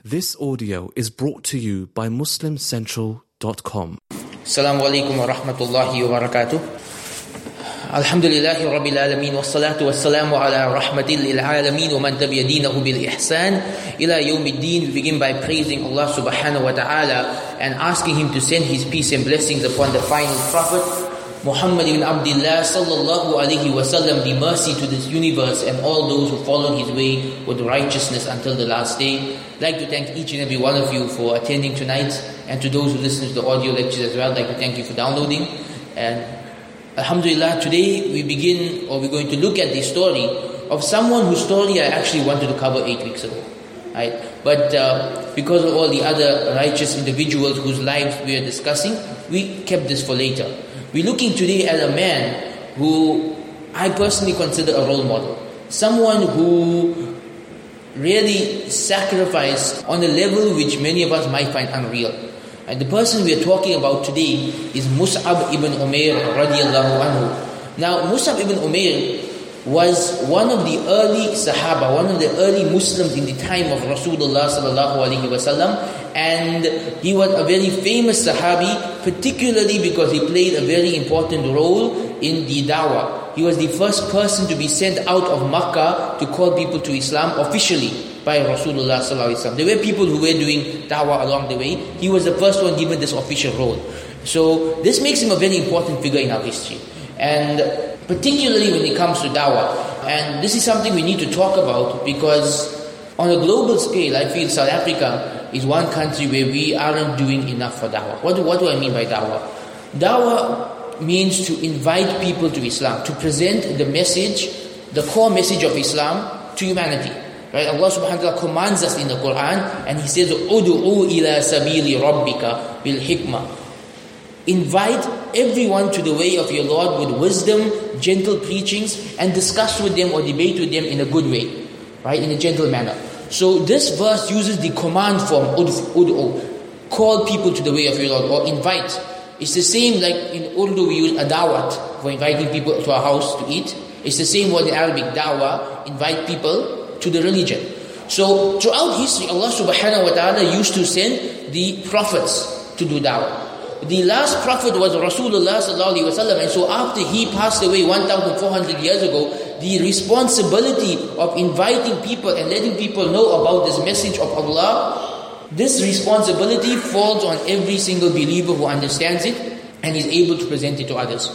This audio is brought to you by MuslimCentral.com. Assalamu alaikum wa rahmatullahi wa barakatuh. Alhamdulillahi rabbil alameen wa salatu wa salamu ala rahmatil lil alameen wa man tabi'a dinahu bil ihsan ila yawmiddin. We begin by praising Allah subhanahu wa ta'ala and asking Him to send His peace and blessings upon the final Prophet Muhammad ibn Abdullah sallallahu alaihi wasallam, be mercy to this universe and all those who follow his way with righteousness until the last day. I'd like to thank each and every one of you for attending tonight, and to those who listen to the audio lectures as well, I'd like to thank you for downloading. And alhamdulillah, today we're going to look at the story of someone whose story I actually wanted to cover 8 weeks ago. Right? But because of all the other righteous individuals whose lives we are discussing, we kept this for later. We're looking today at a man who I personally consider a role model. Someone who really sacrificed on a level which many of us might find unreal. And the person we are talking about today is Mus'ab ibn Umair radiallahu anhu. Now, Mus'ab ibn Umair was one of the early Sahaba, one of the early Muslims in the time of Rasulullah sallallahu alaihi wasallam, and he was a very famous Sahabi, particularly because he played a very important role in the da'wah. He was the first person to be sent out of Makkah to call people to Islam officially by Rasulullah sallallahu alaihi wasallam. There were people who were doing da'wah along the way. He was the first one given this official role. So this makes him a very important figure in our history. And particularly when it comes to da'wah. And this is something we need to talk about, because on a global scale, I feel South Africa is one country where we aren't doing enough for da'wah. What do I mean by da'wah? Da'wah means to invite people to Islam, to present the message, the core message of Islam to humanity. Right? Allah subhanahu wa ta'ala commands us in the Quran, and He says, "Udu'u ila sabili rabbika bil hikmah." Invite everyone to the way of your Lord with wisdom, gentle preachings, and discuss with them or debate with them in a good way, right? In a gentle manner. So this verse uses the command form, ud'u, call people to the way of your Lord, or invite. It's the same like in Urdu we use adawat for inviting people to our house to eat. It's the same word in Arabic, da'wah, invite people to the religion. So throughout history, Allah subhanahu wa ta'ala used to send the prophets to do da'wah. The last prophet was Rasulullah sallallahu alaihi wasallam, and so after he passed away 1,400 years ago, the responsibility of inviting people and letting people know about this message of Allah, this responsibility falls on every single believer who understands it and is able to present it to others.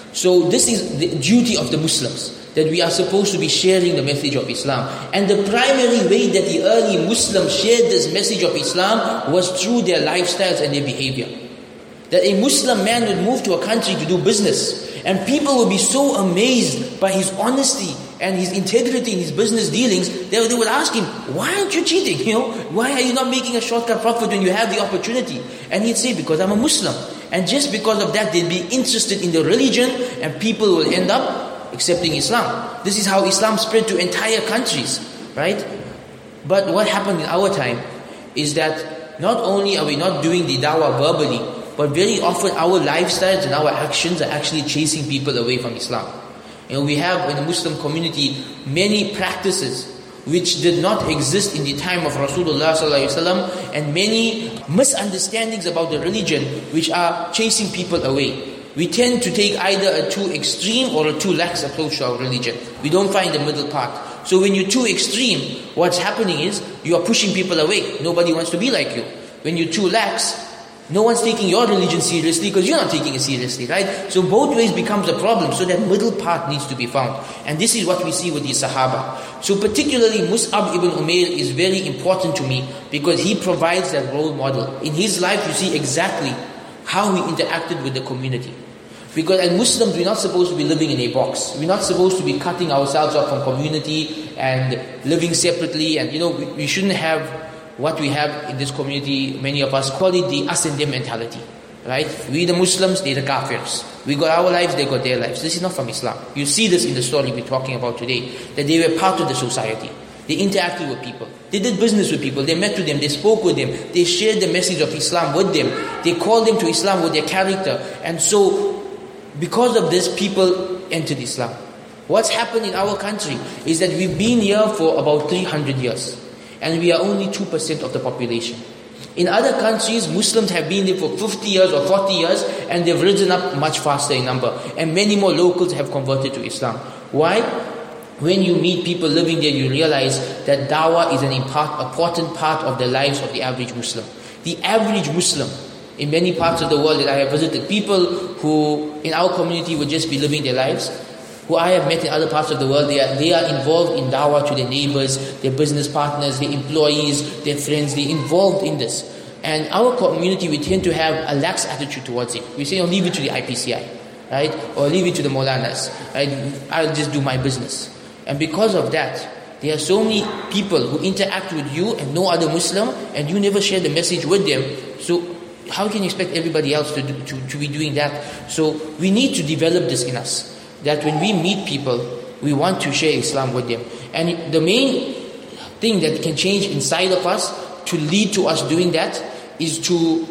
So this is the duty of the Muslims, that we are supposed to be sharing the message of Islam. And the primary way that the early Muslims shared this message of Islam was through their lifestyles and their behavior. That a Muslim man would move to a country to do business, and people would be so amazed by his honesty and his integrity in his business dealings, they would ask him, "Why aren't you cheating? Why are you not making a shortcut profit when you have the opportunity?" And he'd say, "Because I'm a Muslim." And just because of that, they'd be interested in the religion, and people will end up accepting Islam. This is how Islam spread to entire countries, right? But what happened in our time is that not only are we not doing the da'wah verbally, but very often our lifestyles and our actions are actually chasing people away from Islam. We have in the Muslim community many practices which did not exist in the time of Rasulullah sallallahu alaihi wasallam, and many misunderstandings about the religion which are chasing people away. We tend to take either a too extreme or a too lax approach to our religion. We don't find the middle path. So when you're too extreme, what's happening is you are pushing people away. Nobody wants to be like you. When you're too lax, no one's taking your religion seriously because you're not taking it seriously, right? So both ways becomes a problem. So that middle path needs to be found. And this is what we see with the Sahaba. So particularly Mus'ab ibn Umair is very important to me because he provides that role model. In his life you see exactly how he interacted with the community. Because as Muslims, we're not supposed to be living in a box. We're not supposed to be cutting ourselves off from community and living separately. And we shouldn't have what we have in this community. Many of us call it the us and them mentality, right? We the Muslims, they the Kafirs. We got our lives, they got their lives. This is not from Islam. You see this in the story we're talking about today, that they were part of the society. They interacted with people. They did business with people. They met with them. They spoke with them. They shared the message of Islam with them. They called them to Islam with their character. And so, because of this, people entered Islam. What's happened in our country is that we've been here for about 300 years. and we are only 2% of the population. In other countries, Muslims have been there for 50 years or 40 years, and they've risen up much faster in number, and many more locals have converted to Islam. Why? When you meet people living there, you realize that dawah is an important part of the lives of the average Muslim. The average Muslim in many parts of the world that I have visited, people who in our community would just be living their lives, who I have met in other parts of the world, they are involved in dawah to their neighbors, their business partners, their employees, their friends. They're involved in this. And our community, we tend to have a lax attitude towards it. We say, oh, leave it to the IPCI, right? Or leave it to the Maulanas, right? I'll just do my business. And because of that, there are so many people who interact with you and no other Muslim, and you never share the message with them. So how can you expect everybody else to be doing that? So we need to develop this in us, that when we meet people, we want to share Islam with them. And the main thing that can change inside of us to lead to us doing that is to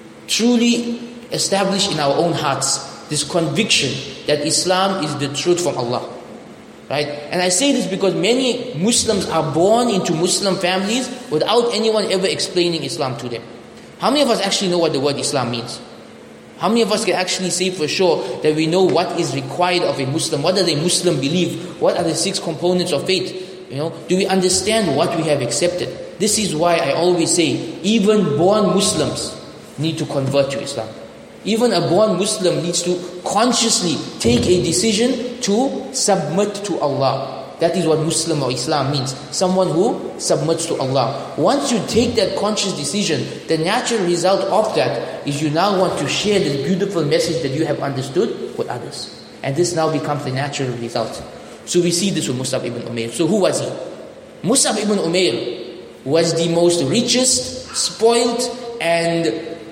truly establish in our own hearts this conviction that Islam is the truth from Allah. Right? And I say this because many Muslims are born into Muslim families without anyone ever explaining Islam to them. How many of us actually know what the word Islam means? How many of us can actually say for sure that we know what is required of a Muslim? What does a Muslim believe? What are the 6 components of faith? Do we understand what we have accepted? This is why I always say, even born Muslims need to convert to Islam. Even a born Muslim needs to consciously take a decision to submit to Allah. That is what Muslim or Islam means. Someone who submits to Allah. Once you take that conscious decision, the natural result of that is you now want to share this beautiful message that you have understood with others. And this now becomes the natural result. So we see this with Mus'ab ibn Umair. So who was he? Mus'ab ibn Umair was the most richest, spoiled, and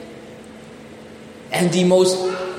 the most,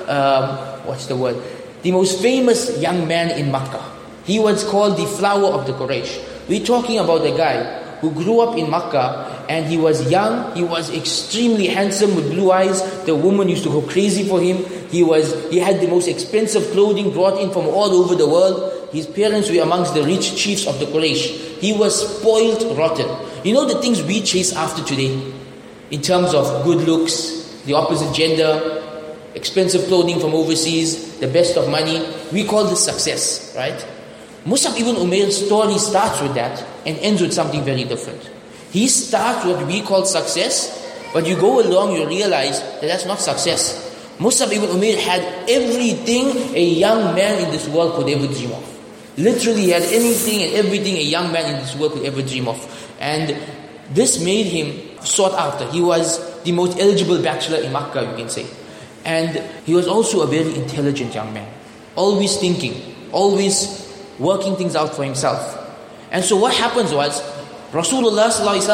the most famous young man in Makkah. He was called the flower of the Quraysh. We're talking about a guy who grew up in Makkah, and he was young, he was extremely handsome with blue eyes. The woman used to go crazy for him. He had the most expensive clothing brought in from all over the world. His parents were amongst the rich chiefs of the Quraysh. He was spoiled rotten. You know the things we chase after today? In terms of good looks, the opposite gender, expensive clothing from overseas, the best of money. We call this success, right? Mus'ab ibn Umair's story starts with that and ends with something very different. He starts with what we call success, but you go along, you realize that that's not success. Mus'ab ibn Umair had everything a young man in this world could ever dream of. Literally, he had anything and everything a young man in this world could ever dream of. And this made him sought after. He was the most eligible bachelor in Makkah, you can say. And he was also a very intelligent young man. Always thinking, always working things out for himself. And so what happens was, Rasulullah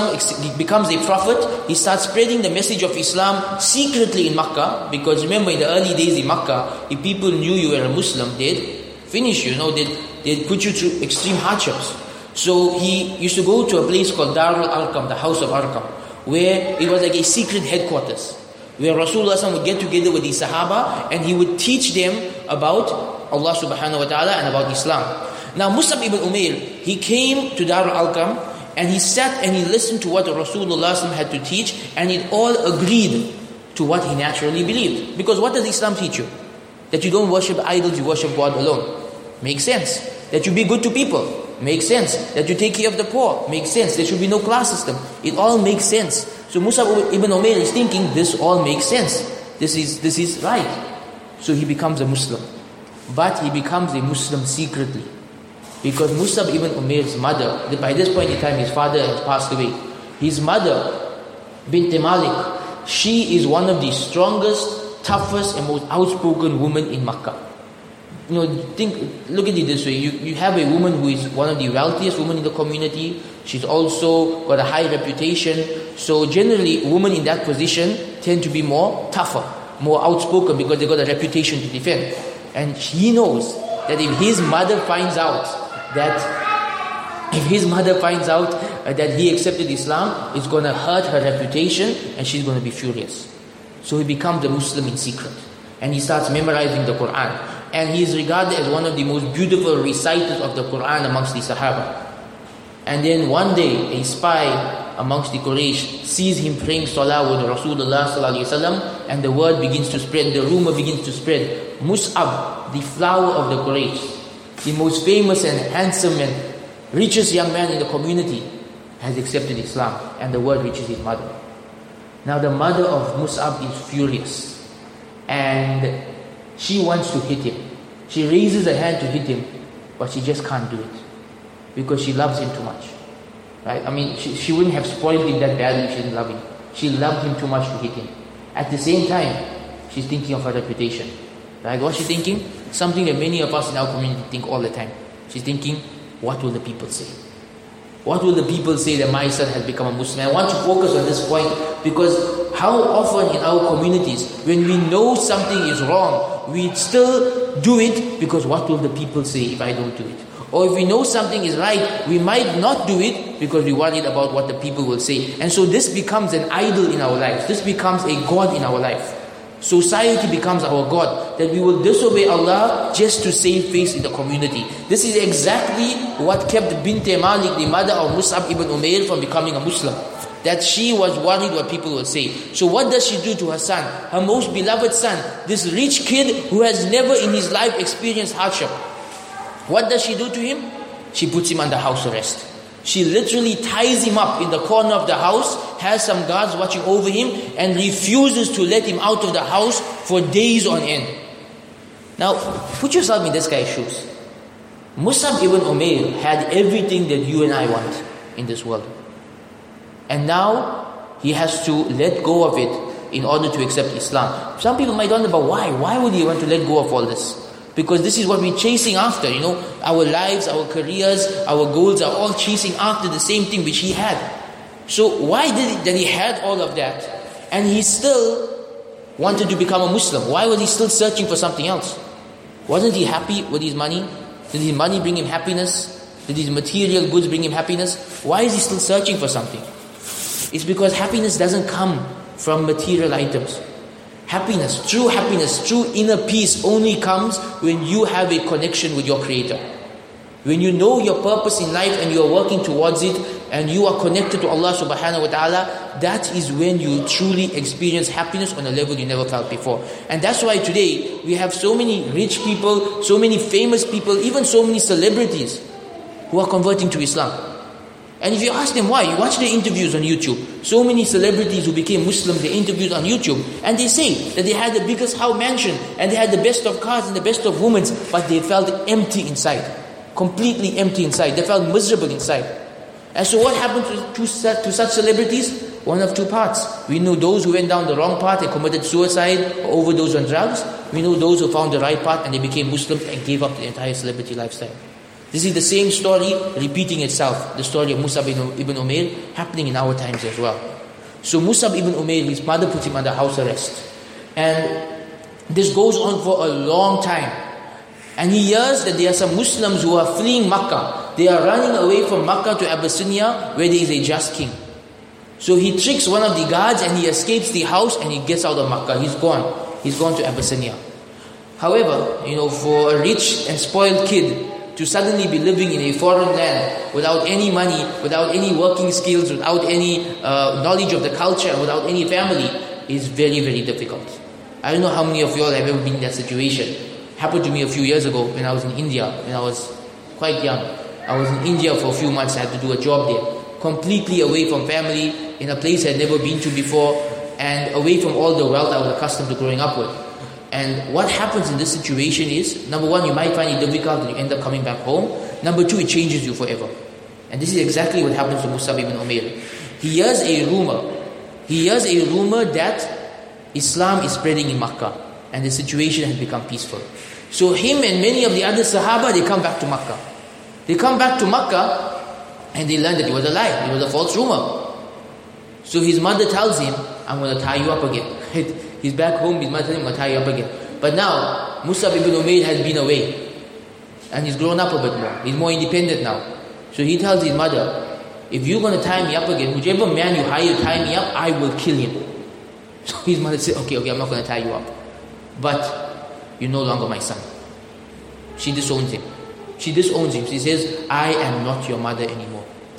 ﷺ becomes a prophet. He starts spreading the message of Islam secretly in Makkah, because remember, in the early days in Makkah, if people knew you were a Muslim, they'd finish you, they'd put you through extreme hardships. So he used to go to a place called Darul Arqam, the house of Arqam, where it was like a secret headquarters, where Rasulullah ﷺ would get together with the Sahaba and he would teach them about Allah subhanahu wa ta'ala and about Islam. Now Mus'ab ibn Umair, he came to Darul Arqam and he sat and he listened to what Rasulullah ﷺ had to teach, and it all agreed to what he naturally believed. Because what does Islam teach you? That you don't worship idols, you worship God alone. Makes sense. That you be good to people. Makes sense. That you take care of the poor. Makes sense. There should be no class system. It all makes sense. So Mus'ab ibn Umair is thinking, this all makes sense. This is right. So he becomes a Muslim. But he becomes a Muslim secretly. Because Mus'ab ibn Umair's mother, by this point in time his father has passed away. His mother, Bint Malik, she is one of the strongest, toughest and most outspoken women in Makkah. Look at it this way. You have a woman who is one of the wealthiest women in the community. She's also got a high reputation. So generally, women in that position tend to be more tougher, more outspoken, because they got a reputation to defend. And he knows that if his mother finds out that he accepted Islam, it's going to hurt her reputation and she's going to be furious. So he becomes a Muslim in secret. And he starts memorizing the Quran. And he is regarded as one of the most beautiful reciters of the Quran amongst the Sahaba. And then one day, a spy amongst the Quraysh sees him praying salah with Rasulullah sallallahu alaihi wasallam, and the word begins to spread, the rumor begins to spread. Mus'ab, the flower of the Quraysh, the most famous and handsome and richest young man in the community, has accepted Islam, and the word reaches his mother. Now the mother of Mus'ab is furious, and she wants to hit him. She raises her hand to hit him, but she just can't do it, because she loves him too much. Right? I mean, she wouldn't have spoiled him that badly if she didn't love him. She loved him too much to hit him. At the same time, she's thinking of her reputation. Right? What's she thinking? Something that many of us in our community think all the time. She's thinking, what will the people say? What will the people say that my son has become a Muslim? I want to focus on this point, because how often in our communities, when we know something is wrong, we still do it because what will the people say if I don't do it? Or if we know something is right, we might not do it because we're worried about what the people will say. And so this becomes an idol in our lives. This becomes a God in our life. Society becomes our God, that we will disobey Allah just to save face in the community. This is exactly what kept Bint Malik, the mother of Mus'ab ibn Umair, from becoming a Muslim. That she was worried what people will say. So what does she do to her son? Her most beloved son, this rich kid who has never in his life experienced hardship. What does she do to him? She puts him under house arrest. She literally ties him up in the corner of the house, has some guards watching over him, and refuses to let him out of the house for days on end. Now, put yourself in this guy's shoes. Mus'ab ibn Umair had everything that you and I want in this world. And now, he has to let go of it in order to accept Islam. Some people might wonder, but why? Why would he want to let go of all this? Because this is what we're chasing after, Our lives, our careers, our goals are all chasing after the same thing which he had. So why that he had all of that, and he still wanted to become a Muslim? Why was he still searching for something else? Wasn't he happy with his money? Did his money bring him happiness? Did his material goods bring him happiness? Why is he still searching for something? It's because happiness doesn't come from material items. Happiness, true inner peace only comes when you have a connection with your Creator. When you know your purpose in life and you are working towards it, and you are connected to Allah subhanahu wa ta'ala, that is when you truly experience happiness on a level you never felt before. And that's why today we have so many rich people, so many famous people, even so many celebrities who are converting to Islam. And if you ask them why, you watch their interviews on YouTube. So many celebrities who became Muslim, they interviewed on YouTube, and they say that they had the biggest house mansion, and they had the best of cars and the best of women, but they felt empty inside. Completely empty inside. They felt miserable inside. And so what happened to such celebrities? One of two parts. We know those who went down the wrong path and committed suicide or overdose on drugs. We know those who found the right path and they became Muslims and gave up the entire celebrity lifestyle. This is the same story repeating itself. The story of Mus'ab ibn Umair happening in our times as well. So Mus'ab ibn Umair, his mother put him under house arrest. And this goes on for a long time. And he hears that there are some Muslims who are fleeing Makkah. They are running away from Makkah to Abyssinia, where there is a just king. So he tricks one of the guards and he escapes the house and he gets out of Makkah. He's gone. He's gone to Abyssinia. However, for a rich and spoiled kid to suddenly be living in a foreign land without any money, without any working skills, without any knowledge of the culture, without any family, is very, very difficult. I don't know how many of you all have ever been in that situation. Happened to me a few years ago when I was in India, when I was quite young. I was in India for a few months. I had to do a job there. Completely away from family, in a place I had never been to before, and away from all the wealth I was accustomed to growing up with. And what happens in this situation is, number one, you might find it difficult and you end up coming back home. Number two, it changes you forever. And this is exactly what happens to Mus'ab ibn Umair. He hears a rumor that Islam is spreading in Makkah and the situation has become peaceful. So him and many of the other Sahaba, they come back to Makkah. They come back to Makkah and they learn that it was a lie, it was a false rumor. So his mother tells him, I'm going to tie you up again. He's back home, his mother tells him, I'm going to tie you up again. But now, Mus'ab ibn Umair has been away. And he's grown up a bit more. He's more independent now. So he tells his mother, if you're going to tie me up again, whichever man you hire to tie me up, I will kill him. So his mother said, okay, I'm not going to tie you up. But you're no longer my son. She disowns him. She says, I am not your mother anymore.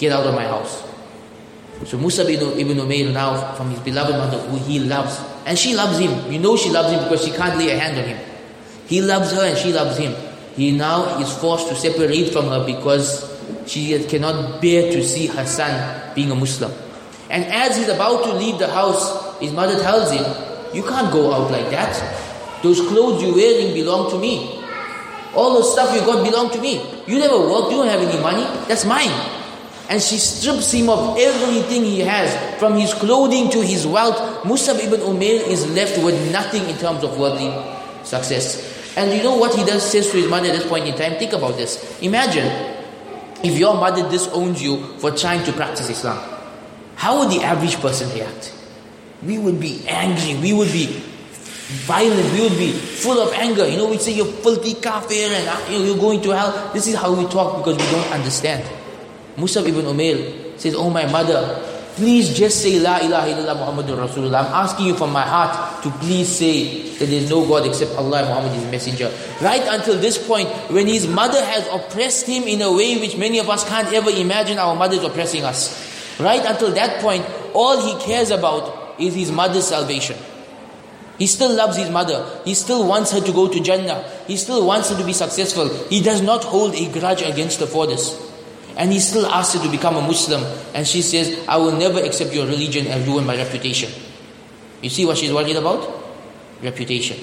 get out of my house. So Mus'ab ibn Umair now, from his beloved mother, who he loves, and she loves him. You know she loves him because she can't lay a hand on him. He loves her and she loves him. He now is forced to separate from her because she cannot bear to see her son being a Muslim. And as he's about to leave the house, his mother tells him, you can't go out like that. Those clothes you're wearing belong to me. All the stuff you got belong to me. You never work, you don't have any money, that's mine. And she strips him of everything he has, from his clothing to his wealth. Mus'ab ibn Umair is left with nothing in terms of worldly success. And you know what he says to his mother at this point in time? Think about this. Imagine if your mother disowns you for trying to practice Islam. How would the average person react? We would be angry, we would be violent, we would be full of anger. You know, we'd say, you're filthy kafir and you're going to hell. This is how we talk because we don't understand. Mus'ab ibn Umair says, oh my mother, please just say La ilaha illallah Muhammadur Rasulullah. I'm asking you from my heart to please say that there is no God except Allah and Muhammad is His messenger. Right until this point, when his mother has oppressed him in a way which many of us can't ever imagine our mothers oppressing us. Right until that point, all he cares about is his mother's salvation. He still loves his mother. He still wants her to go to Jannah. He still wants her to be successful. He does not hold a grudge against her for this. And he still asks her to become a Muslim. And she says, I will never accept your religion and ruin my reputation. You see what she's worried about? Reputation.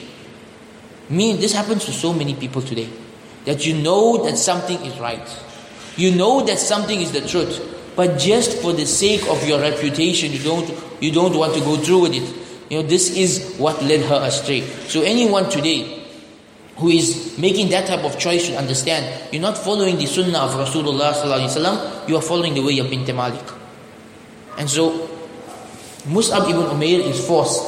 This happens to so many people today. That you know that something is right. You know that something is the truth. But just for the sake of your reputation, you don't want to go through with it. This is what led her astray. So anyone today who is making that type of choice should understand, you're not following the sunnah of Rasulullah sallallahu alaihi wasallam, you are following the way of Bint Malik. And so Mus'ab ibn Umair is forced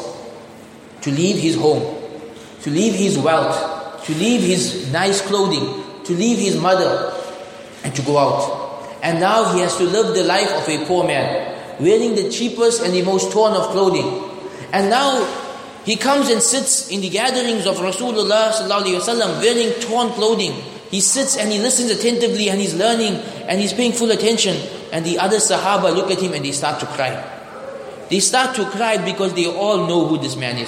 to leave his home, to leave his wealth, to leave his nice clothing, to leave his mother, and to go out. And now he has to live the life of a poor man, wearing the cheapest and the most torn of clothing. And now he comes and sits in the gatherings of Rasulullah sallallahu alaihi wasallam wearing torn clothing. He sits and he listens attentively and he's learning and he's paying full attention. And the other Sahaba look at him and they start to cry. They start to cry because they all know who this man is.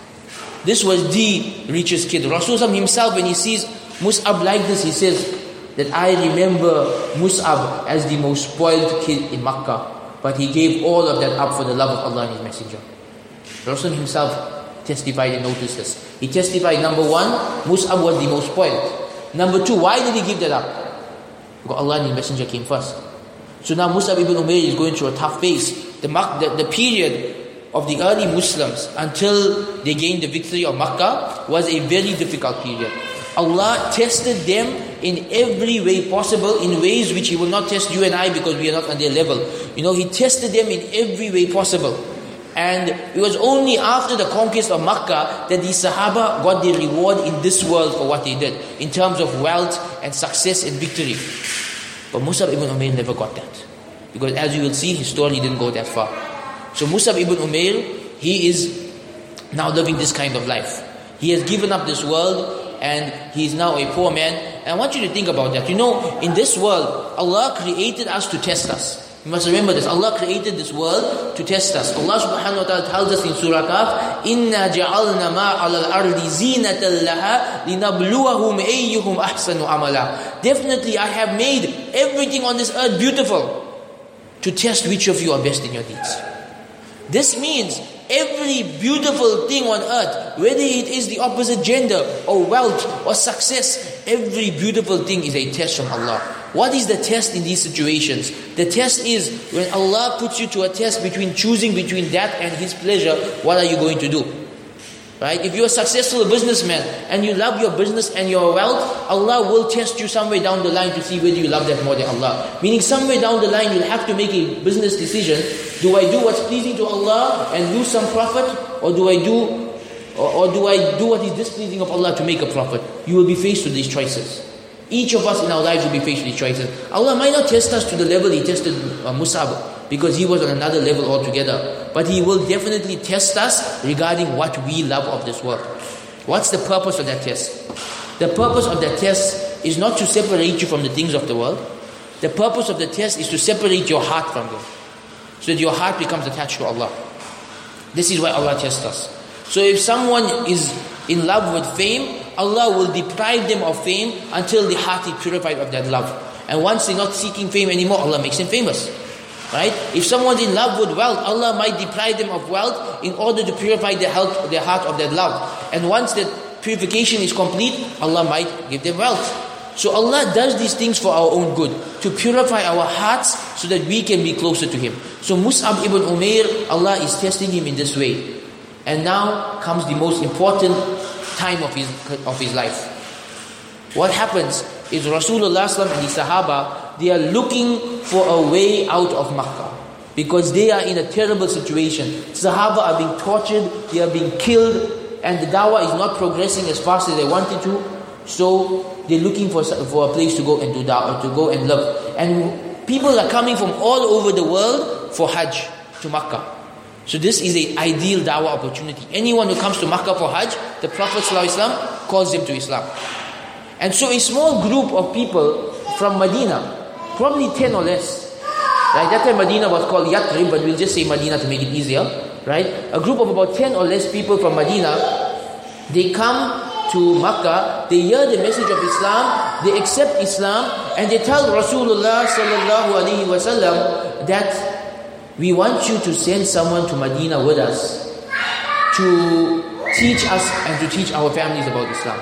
This was the richest kid. Rasulullah himself, when he sees Mus'ab like this, he says that I remember Mus'ab as the most spoiled kid in Makkah. But he gave all of that up for the love of Allah and His Messenger. Rasul himself testified and noticed this. He testified, number one, Mus'ab was the most spoiled. Number two, why did he give that up? Because Allah and His Messenger came first. So now Mus'ab ibn Umair is going through a tough phase. The period of the early Muslims until they gained the victory of Makkah was a very difficult period. Allah tested them in every way possible, in ways which He will not test you and I because we are not on their level. He tested them in every way possible. And it was only after the conquest of Makkah that the Sahaba got their reward in this world for what they did, in terms of wealth and success and victory. But Mus'ab ibn Umair never got that. Because as you will see, his story didn't go that far. So Mus'ab ibn Umair, he is now living this kind of life. He has given up this world and he is now a poor man. And I want you to think about that. In this world, Allah created us to test us. You must remember this. Allah created this world to test us. Allah subhanahu wa ta'ala tells us in Surah Kaf, إِنَّا جَعَلْنَا مَا عَلَى الْأَرْضِ زِينَةً لَهَا لِنَبْلُوَهُمْ أَيُّهُمْ أَحْسَنُ عَمَلًا. Definitely I have made everything on this earth beautiful to test which of you are best in your deeds. This means every beautiful thing on earth, whether it is the opposite gender or wealth or success, every beautiful thing is a test from Allah. What is the test in these situations? The test is when Allah puts you to a test between choosing between that and His pleasure, what are you going to do? Right? If you're a successful businessman and you love your business and your wealth, Allah will test you somewhere down the line to see whether you love that more than Allah. Meaning somewhere down the line you'll have to make a business decision. Do I do what's pleasing to Allah and lose some profit? Or do I do what is displeasing of Allah to make a profit? You will be faced with these choices. Each of us in our lives will be faced with these choices. Allah might not test us to the level He tested Mus'ab, because he was on another level altogether. But He will definitely test us regarding what we love of this world. What's the purpose of that test? The purpose of that test is not to separate you from the things of the world. The purpose of the test is to separate your heart from them, so that your heart becomes attached to Allah. This is why Allah tests us. So if someone is in love with fame, Allah will deprive them of fame until the heart is purified of that love. And once they're not seeking fame anymore, Allah makes them famous. Right? If someone's in love with wealth, Allah might deprive them of wealth in order to purify their heart of that love. And once that purification is complete, Allah might give them wealth. So Allah does these things for our own good, to purify our hearts so that we can be closer to Him. So Mus'ab ibn Umair, Allah is testing him in this way. And now comes the most important time of his life. What happens is Rasulullah and the Sahaba, they are looking for a way out of Makkah, because they are in a terrible situation. Sahaba are being tortured, they are being killed, and the dawah is not progressing as fast as they wanted to. So they're looking for a place to go and do da'wah, to go and live. And people are coming from all over the world for Hajj to Makkah. So this is an ideal da'wah opportunity. Anyone who comes to Makkah for Hajj, the Prophet ﷺ calls them to Islam. And so a small group of people from Medina, probably 10 or less. Right? That time Medina was called Yathrib, but we'll just say Medina to make it easier. Right? A group of about 10 or less people from Medina, they come to Makkah, they hear the message of Islam, they accept Islam, and they tell Rasulullah sallallahu alaihi wasallam that we want you to send someone to Medina with us to teach us and to teach our families about Islam.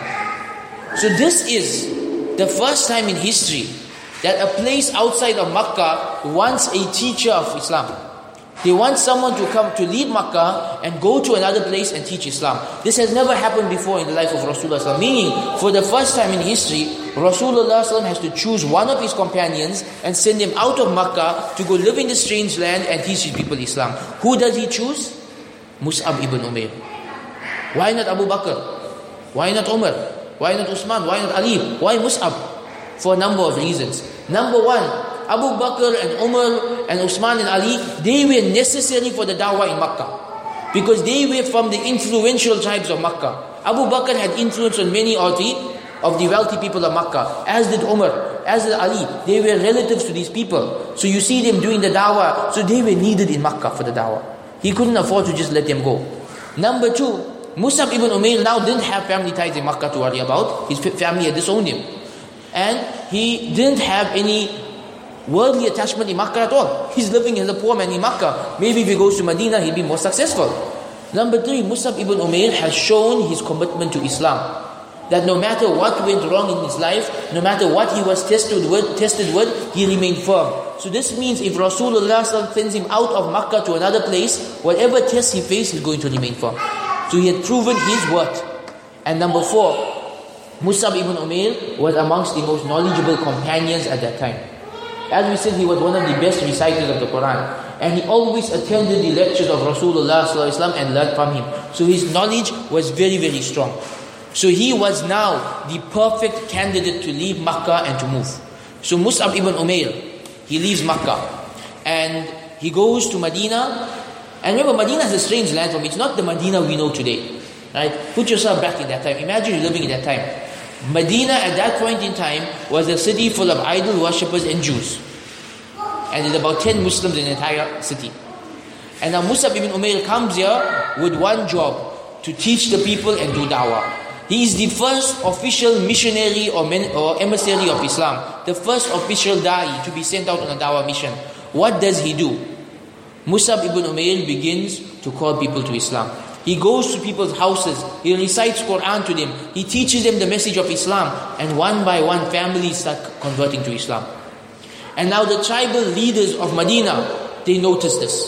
So this is the first time in history that a place outside of Makkah wants a teacher of Islam. They want someone to come to leave Makkah and go to another place and teach Islam. This has never happened before in the life of Rasulullah. Meaning, for the first time in history, Rasulullah has to choose one of his companions and send him out of Makkah to go live in the strange land and teach his people Islam. Who does he choose? Mus'ab ibn Umair. Why not Abu Bakr? Why not Umar? Why not Usman? Why not Ali? Why Mus'ab? For a number of reasons. Number one, Abu Bakr and Umar and Usman and Ali, they were necessary for the dawah in Makkah, because they were from the influential tribes of Makkah. Abu Bakr had influence on many of the wealthy people of Makkah, as did Umar, as did Ali. They were relatives to these people. So you see them doing the dawah, so they were needed in Makkah for the dawah. He couldn't afford to just let them go. Number two, Mus'ab ibn Umair now didn't have family ties in Makkah to worry about. His family had disowned him. And he didn't have any worldly attachment in Makkah at all. He's living as a poor man in Makkah. Maybe if he goes to Medina, he'll be more successful. Number three, Mus'ab ibn Umair has shown his commitment to Islam. That no matter what went wrong in his life, no matter what he was tested with, he remained firm. So this means if Rasulullah sends him out of Makkah to another place, whatever test he faced, he's going to remain firm. So he had proven his worth. And number four, Mus'ab ibn Umair was amongst the most knowledgeable companions at that time. As we said, he was one of the best reciters of the Quran. And he always attended the lectures of Rasulullah and learned from him. So his knowledge was very, very strong. So he was now the perfect candidate to leave Makkah and to move. So Mus'ab ibn Umair, he leaves Makkah and he goes to Medina. And remember, Medina is a strange land for me. It's not the Medina we know today. Right? Put yourself back in that time. Imagine you're living in that time. Medina at that point in time was a city full of idol worshippers and Jews. And there's about 10 Muslims in the entire city. And now Mus'ab ibn Umair comes here with one job, to teach the people and do da'wah. He is the first official missionary or emissary of Islam. The first official da'i to be sent out on a da'wah mission. What does he do? Mus'ab ibn Umair begins to call people to Islam. He goes to people's houses. He recites Quran to them. He teaches them the message of Islam. And one by one, families start converting to Islam. And now the tribal leaders of Medina, they notice this.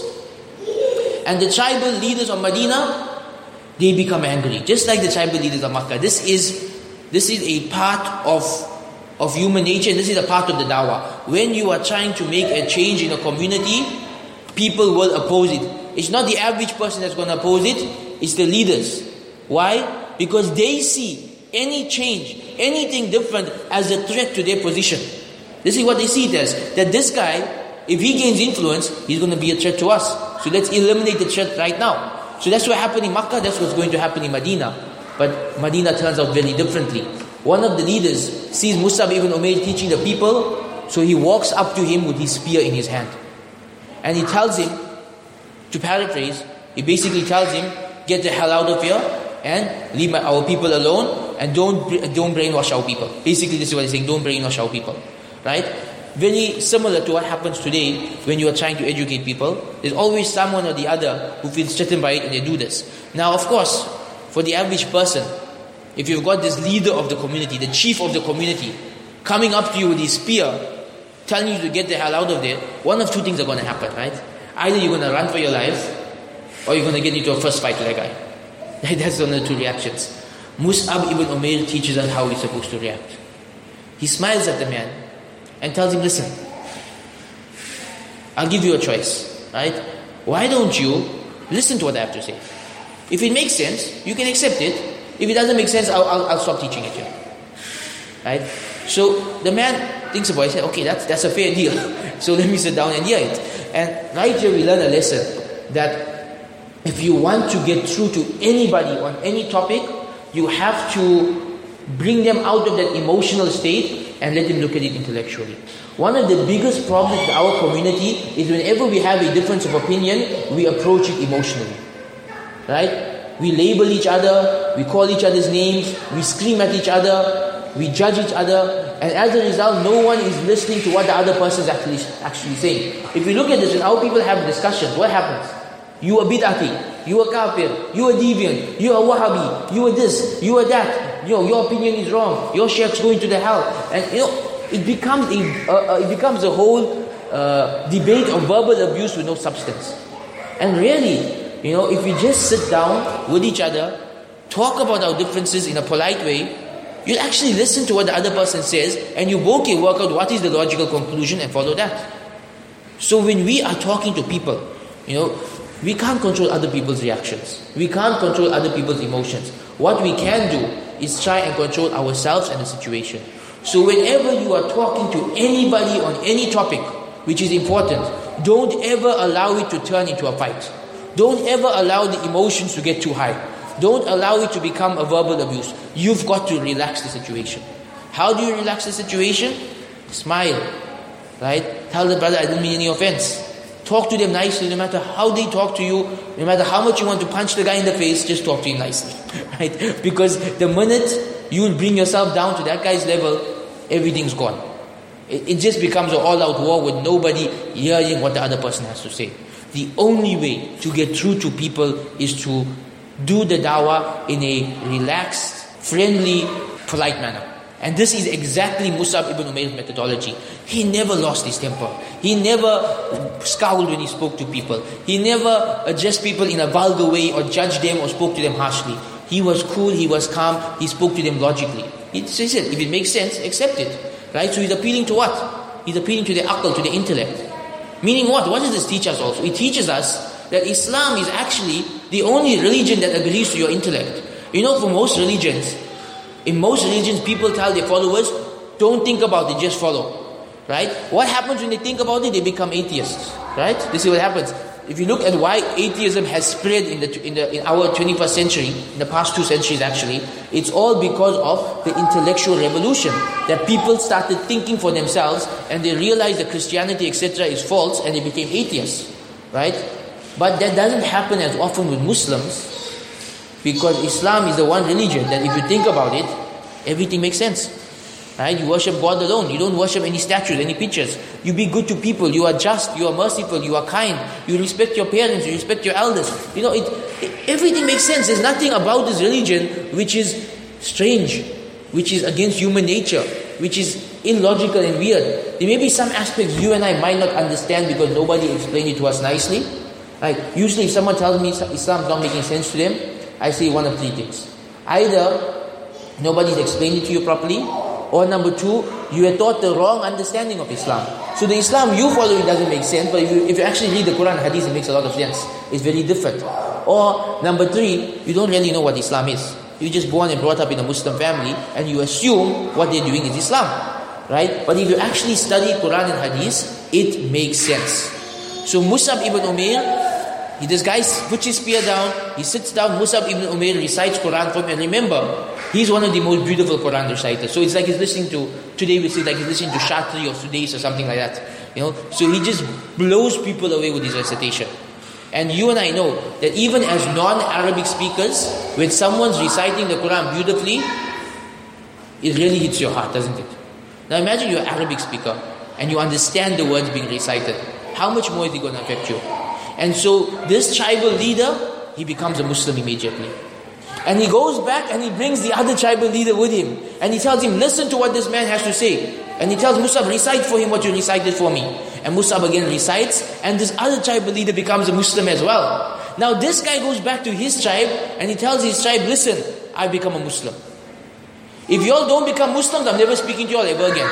And the tribal leaders of Medina, they become angry. Just like the tribal leaders of Makkah. This is a part of human nature. And this is a part of the dawah. When you are trying to make a change in a community, people will oppose it. It's not the average person that's going to oppose it. It's the leaders. Why? Because they see any change, anything different as a threat to their position. This is what they see it as. That this guy, if he gains influence, he's going to be a threat to us. So let's eliminate the threat right now. So that's what happened in Makkah. That's what's going to happen in Medina. But Medina turns out very differently. One of the leaders sees Mus'ab ibn Umair teaching the people, So he walks up to him with his spear in his hand. And he tells him, to paraphrase, he basically tells him, get the hell out of here and leave our people alone and don't brainwash our people. Basically this is what he's saying, don't brainwash our people. Right? Very similar to what happens today when you are trying to educate people. There's always someone or the other who feels threatened by it and they do this. Now of course, for the average person, if you've got this leader of the community, the chief of the community, coming up to you with his spear, telling you to get the hell out of there, one of two things are going to happen, right? Either you're going to run for your life, or you're going to get into a first fight with that guy. That's one of the two reactions. Mus'ab ibn Umair teaches us how we're supposed to react. He smiles at the man and tells him, listen, I'll give you a choice, right? Why don't you listen to what I have to say? If it makes sense, you can accept it. If it doesn't make sense, I'll stop teaching it here. Right? So the man thinks about it, he said, okay, that's a fair deal. So let me sit down and hear it. And right here we learn a lesson that if you want to get through to anybody on any topic, you have to bring them out of that emotional state and let them look at it intellectually. One of the biggest problems in our community is whenever we have a difference of opinion, we approach it emotionally. Right? We label each other, we call each other's names, we scream at each other, we judge each other, and as a result, no one is listening to what the other person is actually saying. If you look at this, when our people have discussions, what happens? You are bid'ati, you are kafir, you are deviant, you are wahhabi, you are this, you are that. Your opinion is wrong. Your sheikh's going to the hell, and it becomes a whole debate of verbal abuse with no substance. And really, if we just sit down with each other, talk about our differences in a polite way, you'll actually listen to what the other person says, and you both can work out what is the logical conclusion and follow that. So when we are talking to people, we can't control other people's reactions. We can't control other people's emotions. What we can do is try and control ourselves and the situation. So whenever you are talking to anybody on any topic which is important, don't ever allow it to turn into a fight. Don't ever allow the emotions to get too high. Don't allow it to become a verbal abuse. You've got to relax the situation. How do you relax the situation? Smile. Right? Tell the brother, I didn't mean any offense. Talk to them nicely, no matter how they talk to you, no matter how much you want to punch the guy in the face, just talk to him nicely. Right? Because the minute you will bring yourself down to that guy's level, everything's gone. It just becomes an all-out war with nobody hearing what the other person has to say. The only way to get through to people is to do the dawah in a relaxed, friendly, polite manner. And this is exactly Mus'ab ibn Umair's methodology. He never lost his temper. He never scowled when he spoke to people. He never addressed people in a vulgar way or judged them or spoke to them harshly. He was cool, he was calm, he spoke to them logically. He said, if it makes sense, accept it. Right? So he's appealing to what? He's appealing to the aql, to the intellect. Meaning what? What does this teach us also? It teaches us that Islam is actually the only religion that agrees to your intellect. For most religions, in most religions, people tell their followers, don't think about it, just follow. Right? What happens when they think about it? They become atheists. Right? This is what happens. If you look at why atheism has spread in our 21st century, in the past 2 centuries actually, it's all because of the intellectual revolution. That people started thinking for themselves and they realized that Christianity, etc. is false and they became atheists. Right? But that doesn't happen as often with Muslims, because Islam is the one religion that if you think about it, everything makes sense. Right? You worship God alone. You don't worship any statues, any pictures. You be good to people. You are just. You are merciful. You are kind. You respect your parents. You respect your elders. Everything makes sense. There's nothing about this religion which is strange, which is against human nature, which is illogical and weird. There may be some aspects you and I might not understand because nobody explained it to us nicely. Like usually if someone tells me Islam is not making sense to them, I say one of 3 things. Either nobody's explained it to you properly, or number 2, you had taught the wrong understanding of Islam. So the Islam you follow, it doesn't make sense, but if you actually read the Quran and Hadith, it makes a lot of sense. It's very different. Or number 3, you don't really know what Islam is. You're just born and brought up in a Muslim family, and you assume what they're doing is Islam. Right? But if you actually study Quran and Hadith, it makes sense. So Mus'ab ibn Umair, this guy puts his spear down, he sits down, Mus'ab ibn Umair recites Quran for him, and remember, He's one of the most beautiful Quran reciters. So it's like he's listening to, today we say like he's listening to Shatri or Sudais or something like that. So he just blows people away with his recitation. And you and I know that even as non-Arabic speakers, when someone's reciting the Quran beautifully, it really hits your heart, doesn't it? Now imagine you're an Arabic speaker and you understand the words being recited. How much more is it going to affect you? And so this tribal leader, he becomes a Muslim immediately. And he goes back and he brings the other tribal leader with him. And he tells him, listen to what this man has to say. And he tells Musab, recite for him what you recited for me. And Musab again recites, and this other tribal leader becomes a Muslim as well. Now this guy goes back to his tribe and he tells his tribe, listen, I've become a Muslim. If you all don't become Muslims, I'm never speaking to you all ever again.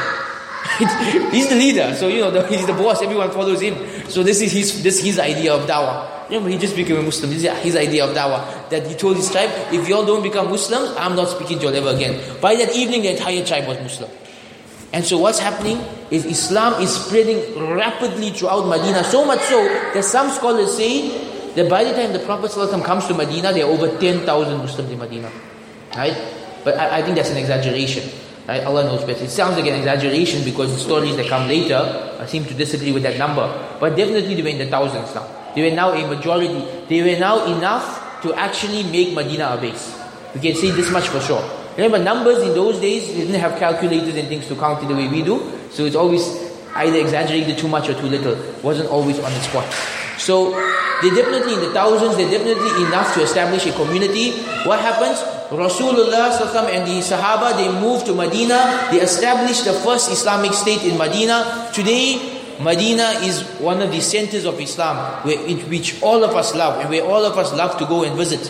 He's the leader, so he's the boss, everyone follows him. So this is his idea of dawah. Remember, he just became a Muslim. This is his idea of dawah. That he told his tribe, if you all don't become Muslims, I'm not speaking to you all ever again. By that evening, the entire tribe was Muslim. And so what's happening is Islam is spreading rapidly throughout Medina. So much so that some scholars say that by the time the Prophet ﷺ comes to Medina, there are over 10,000 Muslims in Medina. Right? But I think that's an exaggeration. Right? Allah knows best. It sounds like an exaggeration because the stories that come later seem to disagree with that number. But definitely they were in the thousands now. They were now a majority. They were now enough to actually make Medina a base. We can say this much for sure. Remember, numbers in those days, they didn't have calculators and things to count it the way we do. So it's always either exaggerated too much or too little. It wasn't always on the spot. So they're definitely in the thousands. They're definitely enough to establish a community. What happens? Rasulullah and the Sahaba, they moved to Medina. They established the first Islamic state in Medina. Today, Medina is one of the centers of Islam, which all of us love, and where all of us love to go and visit.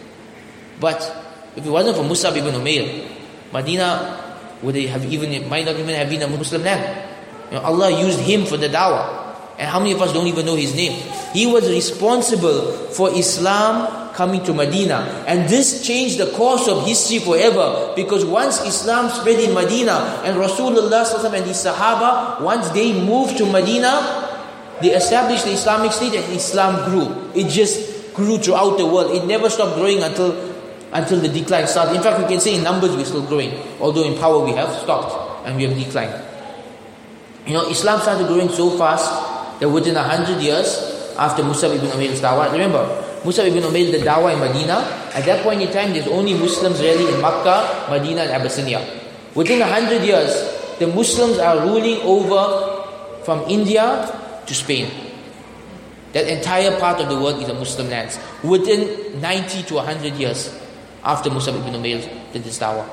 But if it wasn't for Musab ibn Umair, Medina might not even have been a Muslim land. Allah used him for the dawah. And how many of us don't even know his name? He was responsible for Islam coming to Medina. And this changed the course of history forever. Because once Islam spread in Medina, and Rasulullah and his Sahaba, once they moved to Medina, they established the Islamic state and Islam grew. It just grew throughout the world. It never stopped growing until the decline started. In fact, we can say in numbers we're still growing. Although in power we have stopped and we have declined. Islam started growing so fast that within 100 years after Musab ibn Umair's dawah, remember, Musab ibn Umair did dawah in Medina. At that point in time, there's only Muslims really in Makkah, Medina and Abyssinia. Within 100 years, the Muslims are ruling over from India to Spain. That entire part of the world is a Muslim land. Within 90 to 100 years after Musab ibn Umair did this dawah.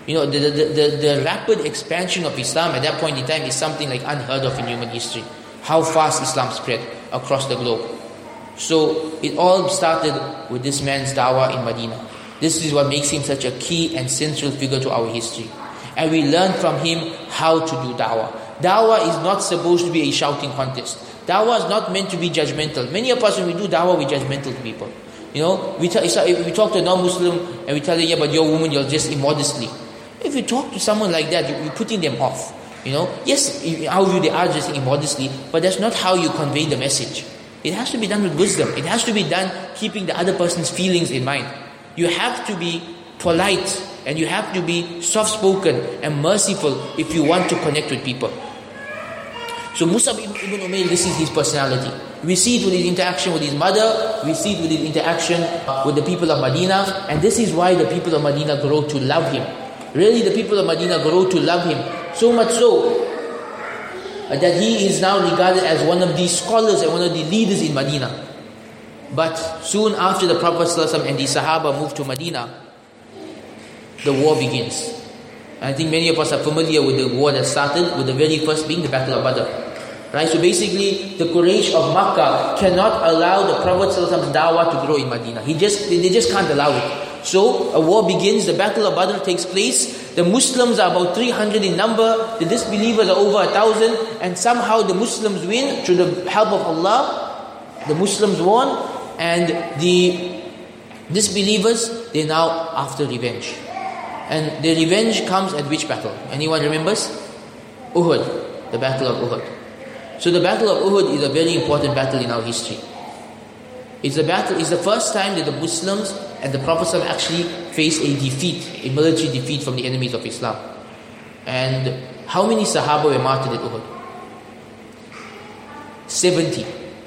The rapid expansion of Islam at that point in time is something like unheard of in human history. How fast Islam spread across the globe. So it all started with this man's dawah in Medina. This is what makes him such a key and central figure to our history. And we learn from him how to do dawah. Dawah is not supposed to be a shouting contest. Dawah is not meant to be judgmental. Many of us, when we do dawah, we're judgmental to people. If we talk to a non-Muslim and we tell them, yeah, but you're a woman, you're just immodestly. If you talk to someone like that, you're putting them off. Yes, in our view they are dressing immodestly, but that's not how you convey the message. It has to be done with wisdom. It has to be done keeping the other person's feelings in mind. You have to be polite and you have to be soft-spoken and merciful if you want to connect with people. So Musab ibn Umair, this is his personality. We see it with his interaction with his mother, we see it with his interaction with the people of Medina, and this is why the people of Medina grow to love him. Really, the people of Medina grow to love him. So much so that he is now regarded as one of the scholars and one of the leaders in Medina. But soon after the Prophet ﷺ and the Sahaba moved to Medina, the war begins. And I think many of us are familiar with the war that started with the very first being the Battle of Badr. Right? So basically, the Quraysh of Makkah cannot allow the Prophet ﷺ's dawah to grow in Medina. They just can't allow it. So a war begins, the Battle of Badr takes place. The Muslims are about 300 in number, the disbelievers are over 1,000, and somehow the Muslims win through the help of Allah. The Muslims won, and the disbelievers, they're now after revenge. And the revenge comes at which battle? Anyone remembers? Uhud, the Battle of Uhud. So the Battle of Uhud is a very important battle in our history. It's the first time that the Muslims and the Prophet ﷺ actually face a defeat, a military defeat from the enemies of Islam. And how many Sahaba were martyred at Uhud? 70.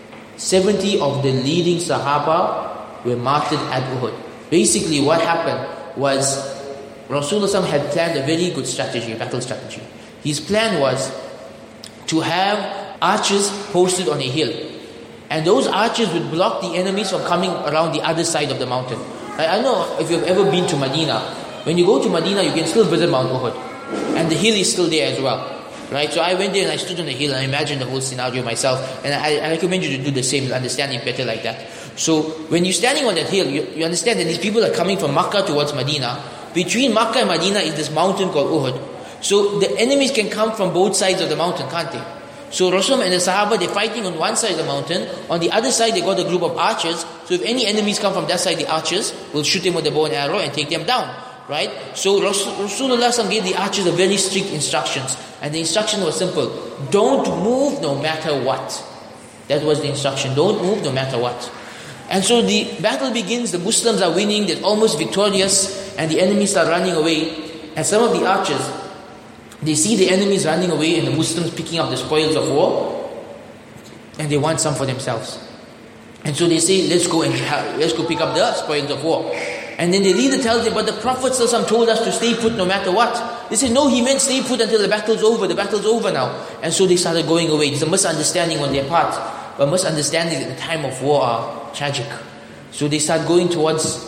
70 of the leading Sahaba were martyred at Uhud. Basically what happened was Rasulullah had planned a very good strategy, a battle strategy. His plan was to have archers posted on a hill. And those archers would block the enemies from coming around the other side of the mountain. I know if you've ever been to Medina, when you go to Medina, you can still visit Mount Uhud. And the hill is still there as well. Right? So I went there and I stood on the hill and I imagined the whole scenario myself. And I recommend you to do the same, you'll understand it better like that. So when you're standing on that hill, you understand that these people are coming from Makkah towards Medina. Between Makkah and Medina is this mountain called Uhud. So the enemies can come from both sides of the mountain, can't they? So Rasul and the Sahaba, they're fighting on one side of the mountain. On the other side, they got a group of archers. So if any enemies come from that side, the archers will shoot them with a bow and arrow and take them down. Right? So Rasulullah gave the archers a very strict instructions. And the instruction was simple. Don't move no matter what. That was the instruction. Don't move no matter what. And so the battle begins. The Muslims are winning. They're almost victorious. And the enemies start running away. And some of the archers, they see the enemies running away and the Muslims picking up the spoils of war. And they want some for themselves. And so they say, let's go pick up the spoils of war. And then the leader tells them, but the Prophet ﷺ told us to stay put no matter what. They said, no, he meant stay put until the battle's over. The battle's over now. And so they started going away. It's a misunderstanding on their part. But misunderstandings at the time of war are tragic. So they start going towards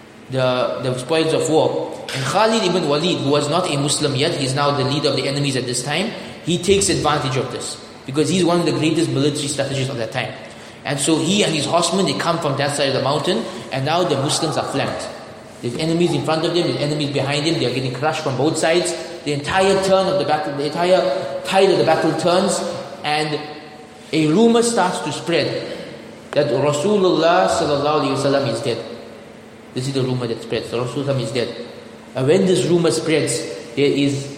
the spoils of war. And Khalid ibn Walid, who was not a Muslim yet, he's now the leader of the enemies at this time, he takes advantage of this. Because he's one of the greatest military strategists of that time. And so he and his horsemen, they come from that side of the mountain, and now the Muslims are flanked. There's enemies in front of them, there's enemies behind them, they are getting crushed from both sides. The entire turn of the battle, the entire tide of the battle turns, and a rumor starts to spread that Rasulullah ﷺ is dead. This is the rumor that spreads, Rasulullah is dead. And when this rumor spreads, there is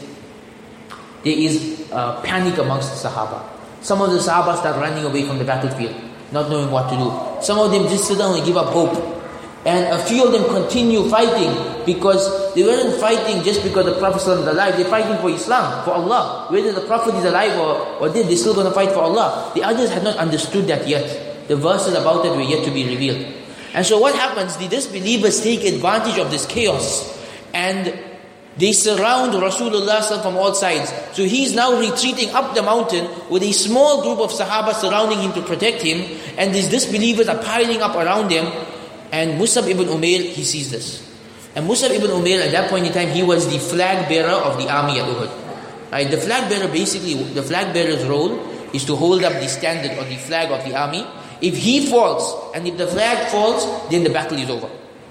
panic amongst the Sahaba. Some of the Sahaba start running away from the battlefield, not knowing what to do. Some of them just sit down and give up hope. And a few of them continue fighting because they weren't fighting just because the Prophet is alive. They're fighting for Islam, for Allah. Whether the Prophet is alive or dead, they're still going to fight for Allah. The others had not understood that yet. The verses about it were yet to be revealed. And so what happens? The disbelievers take advantage of this chaos and they surround Rasulullah from all sides. So he's now retreating up the mountain with a small group of Sahaba surrounding him to protect him. And these disbelievers are piling up around him. And Mus'ab ibn Umair, he sees this. And Mus'ab ibn Umair, at that point in time, he was the flag bearer of the army at Uhud. Right? The flag bearer, basically, the flag bearer's role is to hold up the standard or the flag of the army. If he falls, and if the flag falls, then the battle is over.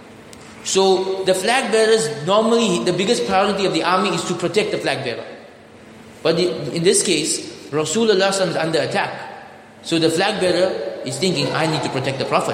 So the flag bearers, normally the biggest priority of the army is to protect the flag bearer. But in this case, Rasulullah is under attack. So the flag bearer is thinking, I need to protect the Prophet.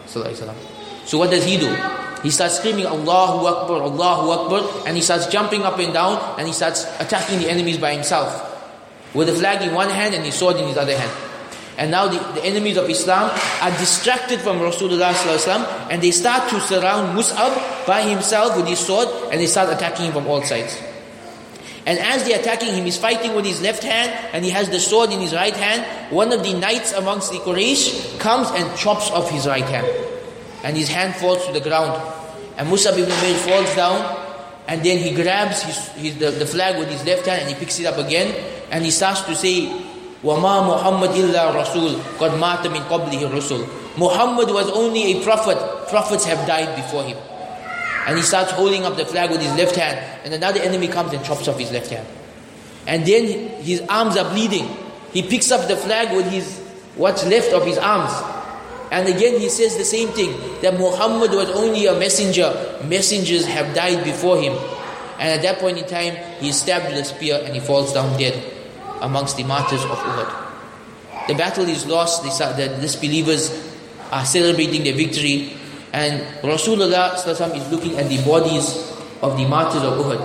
So what does he do? He starts screaming, Allahu Akbar, Allahu Akbar, and he starts jumping up and down, and he starts attacking the enemies by himself, with the flag in one hand and his sword in his other hand. And now the enemies of Islam are distracted from Rasulullah ﷺ, and they start to surround Mus'ab by himself with his sword, and they start attacking him from all sides. And as they're attacking him, he's fighting with his left hand, and he has the sword in his right hand. One of the knights amongst the Quraysh comes and chops off his right hand. And his hand falls to the ground. And Mus'ab ibn Umair falls down, and then he grabs the flag with his left hand, and he picks it up again, and he starts to say, وَمَا مُحَمَّدْ إِلَّا رَسُولٌ قَدْ مَاتَ مِنْ قَبْلِهِ الرُّسُلُ. Muhammad was only a prophet. Prophets have died before him. And he starts holding up the flag with his left hand, and another enemy comes and chops off his left hand. And then his arms are bleeding. He picks up the flag with what's left of his arms. And again he says the same thing, that Muhammad was only a messenger. Messengers have died before him. And at that point in time, he is stabbed with a spear and he falls down dead amongst the martyrs of Uhud. The battle is lost. The disbelievers are celebrating their victory. And Rasulullah is looking at the bodies of the martyrs of Uhud.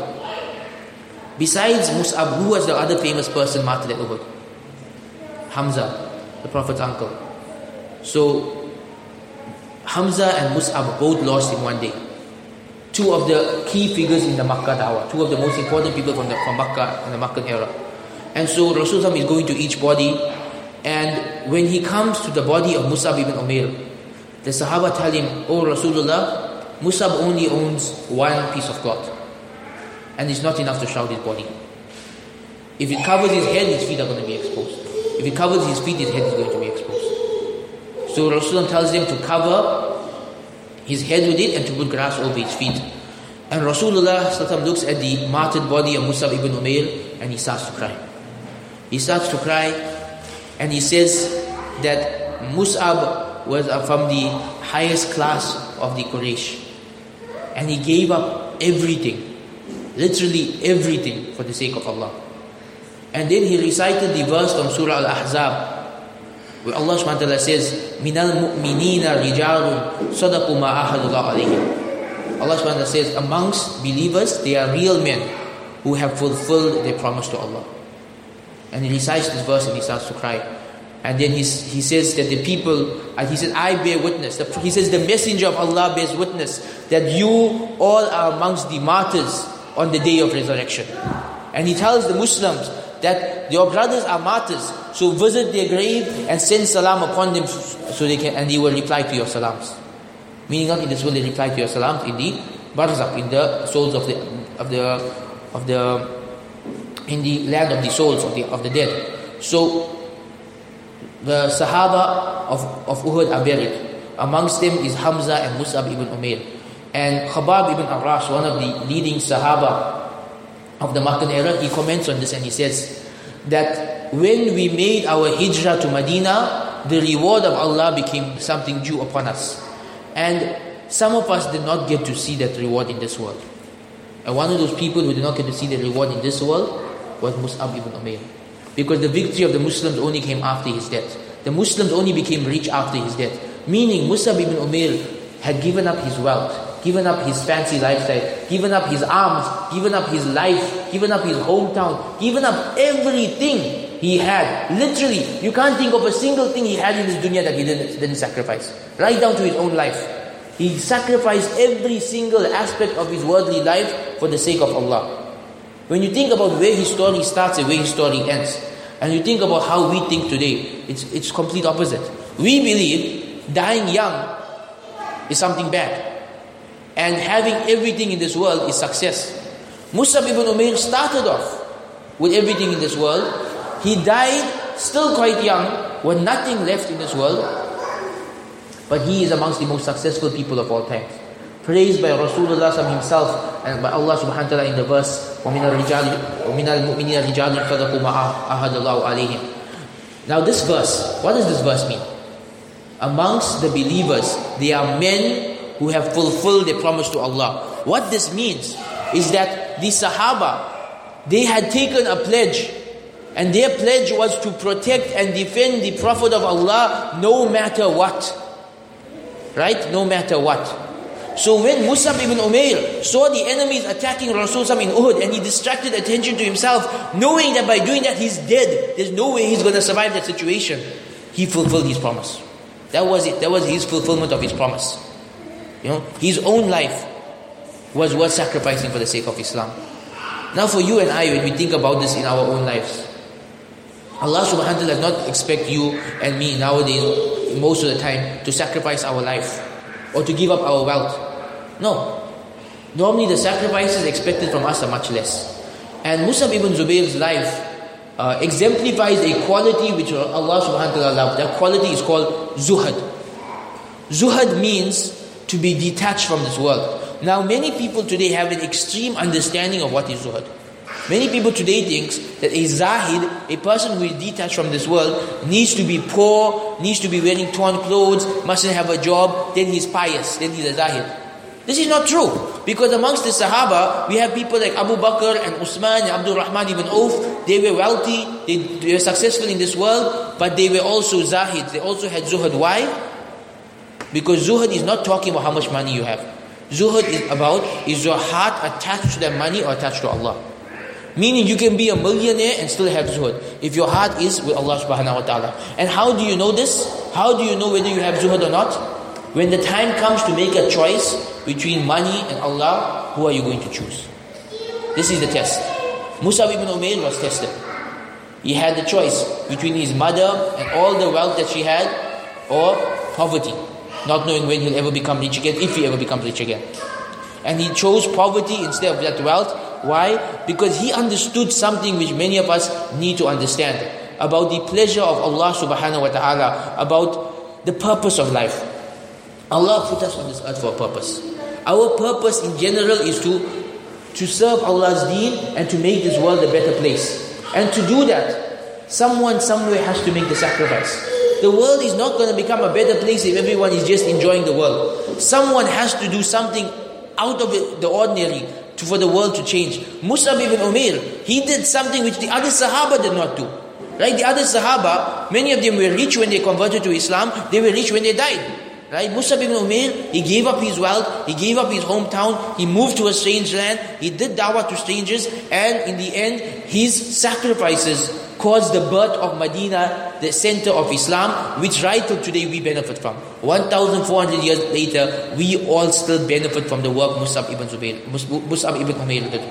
Besides Mus'ab, who was the other famous person martyred at Uhud? Hamza, the Prophet's uncle. So Hamza and Mus'ab both lost in one day. Two of the key figures in the Makkah da'wah, two of the most important people from Makkah in the Makkah era. And so Rasulullah is going to each body, and when he comes to the body of Mus'ab ibn Umair, the Sahaba tell him, "Oh Rasulullah, Mus'ab only owns one piece of cloth, and it's not enough to shroud his body. If it covers his head, his feet are going to be exposed. If it covers his feet, his head is going to be exposed." So Rasulullah tells them to cover his head with it and to put grass over his feet. And Rasulullah looks at the martyred body of Mus'ab ibn Umair and he starts to cry. He starts to cry and he says that Mus'ab was from the highest class of the Quraysh. And he gave up everything, literally everything, for the sake of Allah. And then he recited the verse from Surah Al-Ahzab, where Allah subhanahu wa ta'ala says, "Minal mu'minina rijalun sadaqu ma ahadullah alayhim." Allah subhanahu wa ta'ala says, amongst believers, they are real men who have fulfilled their promise to Allah. And he recites this verse and he starts to cry. And then he says that the people, he says, "I bear witness." He says, "The messenger of Allah bears witness that you all are amongst the martyrs on the day of resurrection." And he tells the Muslims that your brothers are martyrs, so visit their grave and send salam upon them so they can, and they will reply to your salams. Meaning not in this world, they reply to your salams in the barzakh, in the souls of the in the land of the souls of the dead. So the Sahaba of Uhud are buried. Amongst them is Hamza and Mus'ab ibn Umair. And Khabbab ibn Arash, one of the leading Sahaba of the Makkah era, he comments on this and he says that when we made our hijrah to Medina, the reward of Allah became something due upon us. And some of us did not get to see that reward in this world. And one of those people who did not get to see the reward in this world was Mus'ab ibn Umair. Because the victory of the Muslims only came after his death. The Muslims only became rich after his death. Meaning Mus'ab ibn Umair had given up his wealth, given up his fancy lifestyle, given up his arms, given up his life, given up his hometown, given up everything he had. Literally, you can't think of a single thing he had in this dunya that he didn't sacrifice. Right down to his own life. He sacrificed every single aspect of his worldly life for the sake of Allah. When you think about where his story starts and where his story ends, and you think about how we think today, it's complete opposite. We believe dying young is something bad, and having everything in this world is success. Mus'ab ibn Umair started off with everything in this world. He died still quite young, with nothing left in this world, but he is amongst the most successful people of all times. Praised by Rasulullah himself and by Allah subhanahu wa ta'ala in the verse, وَمِنَ الْمُؤْمِنِينَ رِجَالٌ صَدَقُوا مَا أَحَدَ اللَّهُ عَلَيْهِمْ. Now this verse, what does this verse mean? Amongst the believers, there are men who have fulfilled their promise to Allah. What this means is that the Sahaba, they had taken a pledge, and their pledge was to protect and defend the Prophet of Allah no matter what. Right? No matter what. So when Mus'ab ibn Umair saw the enemies attacking Rasulullah in Uhud, and he distracted attention to himself, knowing that by doing that he's dead, there's no way he's going to survive that situation, he fulfilled his promise. That was it. That was his fulfillment of his promise. You know, his own life was worth sacrificing for the sake of Islam. Now for you and I, when we think about this in our own lives, Allah subhanahu wa ta'ala does not expect you and me nowadays, most of the time, to sacrifice our life or to give up our wealth. No. Normally the sacrifices expected from us are much less. And Mus'ab ibn Zubayr's life exemplifies a quality which Allah subhanahu wa ta'ala loved. That quality is called zuhad. Zuhad means to be detached from this world. Now many people today have an extreme understanding of what is zuhad. Many people today think that a zahid, a person who is detached from this world, needs to be poor, needs to be wearing torn clothes, mustn't have a job, then he's pious, then he's a zahid. This is not true. Because amongst the Sahaba, we have people like Abu Bakr and Usman and Abdul Rahman ibn Auf. They were wealthy, they were successful in this world, but they were also zahids. They also had zuhad. Why? Because zuhad is not talking about how much money you have. Zuhad is your heart attached to that money or attached to Allah. Meaning you can be a millionaire and still have zuhud if your heart is with Allah subhanahu wa ta'ala. And how do you know this? How do you know whether you have zuhud or not? When the time comes to make a choice between money and Allah, who are you going to choose? This is the test. Mus'ab ibn Umair was tested. He had the choice between his mother and all the wealth that she had, or poverty, not knowing when he'll ever become rich again, if he ever becomes rich again. And he chose poverty instead of that wealth. Why? Because he understood something which many of us need to understand about the pleasure of Allah subhanahu wa ta'ala, about the purpose of life. Allah put us on this earth for a purpose. Our purpose in general is to serve Allah's deen and to make this world a better place. And to do that, someone somewhere has to make the sacrifice. The world is not going to become a better place if everyone is just enjoying the world. Someone has to do something out of the ordinary for the world to change. Mus'ab ibn Umair, he did something which the other Sahaba did not do. Right? The other Sahaba, many of them were rich when they converted to Islam. They were rich when they died. Right? Mus'ab ibn Umair, he gave up his wealth, he gave up his hometown, he moved to a strange land, he did da'wah to strangers, and in the end, his sacrifices caused the birth of Medina, the center of Islam, which right till today we benefit from. 1,400 years later, we all still benefit from the work Mus'ab ibn Umair did.